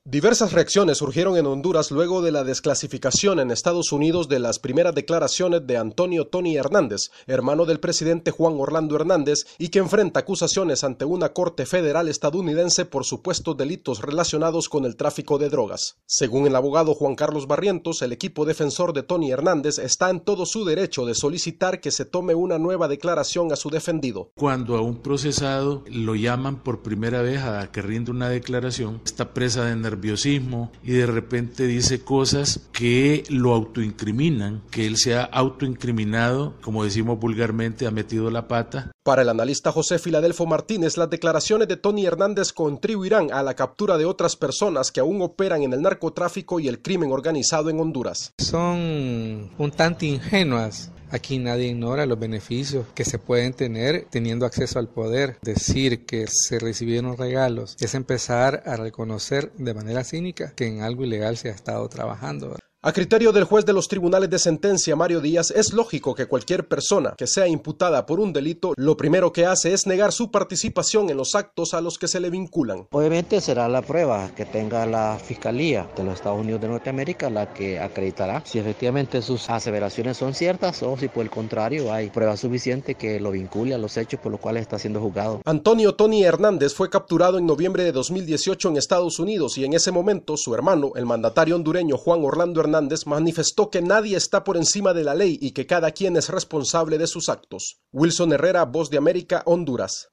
Diversas reacciones surgieron en Honduras luego de la desclasificación en Estados Unidos de las primeras declaraciones de Antonio Tony Hernández, hermano del presidente Juan Orlando Hernández, y que enfrenta acusaciones ante una corte federal estadounidense por supuestos delitos relacionados con el tráfico de drogas. Según el abogado Juan Carlos Barrientos, el equipo defensor de Tony Hernández está en todo su derecho de solicitar que se tome una nueva declaración a su defendido. Cuando a un procesado lo llaman por primera vez a que rinde una declaración, está presa de nerviosismo y de repente dice cosas que lo autoincriminan, que él se ha autoincriminado, como decimos vulgarmente, ha metido la pata. Para el analista José Filadelfo Martínez, las declaraciones de Tony Hernández contribuirán a la captura de otras personas que aún operan en el narcotráfico y el crimen organizado en Honduras. Son un tanto ingenuas. Aquí nadie ignora los beneficios que se pueden tener teniendo acceso al poder. Decir que se recibieron regalos es empezar a reconocer de manera cínica que en algo ilegal se ha estado trabajando. A criterio del juez de los tribunales de sentencia, Mario Díaz, es lógico que cualquier persona que sea imputada por un delito, lo primero que hace es negar su participación en los actos a los que se le vinculan. Obviamente será la prueba que tenga la Fiscalía de los Estados Unidos de Norteamérica la que acreditará si efectivamente sus aseveraciones son ciertas o si por el contrario hay prueba suficiente que lo vincule a los hechos por los cuales está siendo juzgado. Antonio Tony Hernández fue capturado en noviembre de 2018 en Estados Unidos y en ese momento su hermano, el mandatario hondureño Juan Orlando Hernández, manifestó que nadie está por encima de la ley y que cada quien es responsable de sus actos. Wilson Herrera, Voz de América, Honduras.